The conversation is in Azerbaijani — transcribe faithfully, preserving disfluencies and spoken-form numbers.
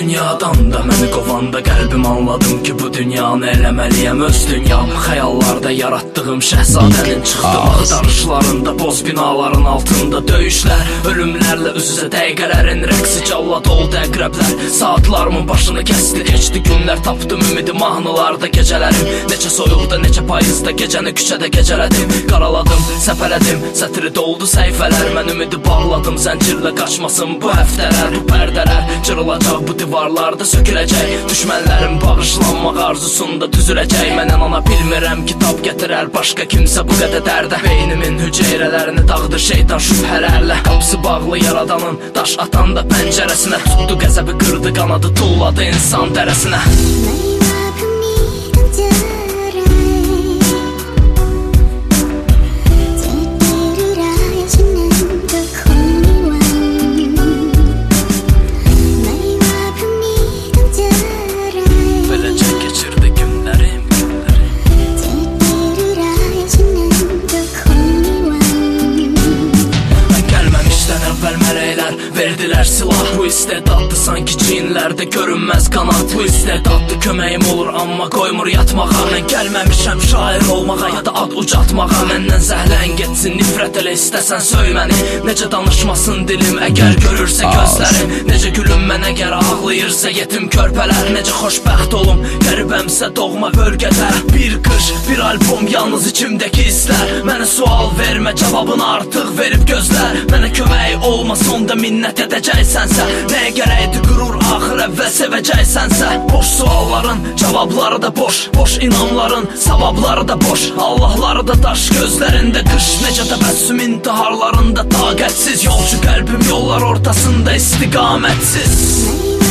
dünyadan da məni qovanda qəlbim anladım ki, bu dünyanı eləməliyəm öz dünyam. Xəyallarda yaratdığım şəhzadənin çıxdım axtarışlarında, boz binaların altında döyüşlər, ölümlərlə üz-üzə dəqiqələrin rəqsi, callad oldu əqrəblər, saatlarımın başını kəsdi. Keçdi günlər, tapdım ümidi mahnılarda gecələrim, neçə soyuqda, neçə payızda gecəni küçədə gecələdim. Qaraladım, səpələdim, sətri doldu səhifələr, mən ümidi bağladım, zəncirlə qaçmasın bu həftələr. Bu pərdələr cırılacaq, bu divarlarda söküləcək, düşmənlərin bağışlanmaq arzusunda düzüləcək. Mən inana bilmirəm, kitab gətirər başqa kimsə bu qədər dərdə. Beynimin hüceyrələrini dağıdır şeytan şübhələrlə, qapısı bağlı yaradanın daş atan da pəncərəsinə, tutdu qəzəbi, qırdı qanadı, tulladı insan dərəsinə. Verdilər silah, bu istedaddı sanki cinlərdə görünməz qanat. Bu istedaddı köməyim olur, amma qoymur yatmağa. Mən gəlməmişəm şair olmağa, ya da ad ucatmağa. Məndən zəhlən getsin, nifrət elə istəsən söy məni. Necə danışmasın dilim, əgər görürsə gözlərim. Necə gülüm mən, əgər ağlayırsa yetim körpələr. Necə xoşbəxt olum, qəribəmsə doğma bölgədə. Bir qış, bir albom, yalnız içimdəki hisslər. Mənə sual vermə, cavabını artıq verib gözlər. Mənə kömək olma, sonda minnət edəcəksənsə, nəyə gərəkdir qürur, axır əvvəl sevəcəksənsə. Boş sualların cavabları da boş, boş inamların savabları da boş, Allahları da daş, gözlərində qış. Necə təbəssüm intiharlarında taqətsiz, yolcu qəlbim yollar ortasında istiqamətsiz.